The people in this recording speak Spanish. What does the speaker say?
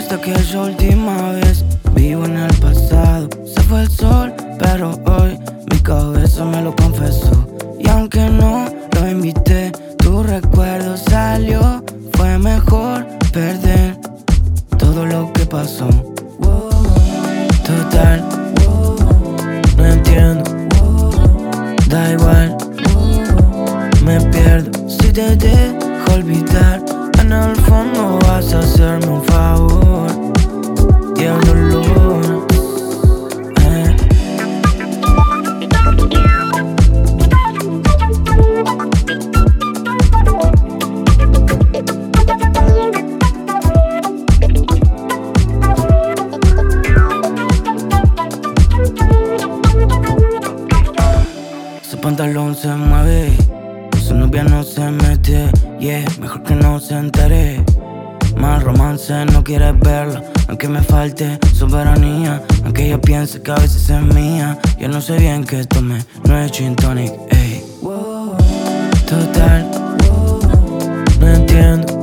esta que es la última vez. Vivo en el pasado, se fue el sol, pero hoy mi cabeza me lo confesó. Y aunque no lo invité, tu recuerdo salió. Fue mejor perder todo lo que pasó. Total, no entiendo, da igual, me pierdo. Si te dejo olvidar, en el fondo vas a hacerme un favor. Diablo Luna, Su pantalón se mueve, su novia no se mete. Yeah, mejor que no se entere. Más romance, no quieres verla, aunque me falte soberanía, aunque ella piense que a veces es mía. Yo no sé bien qué tomé, no es gin tonic, ey. Total, no entiendo,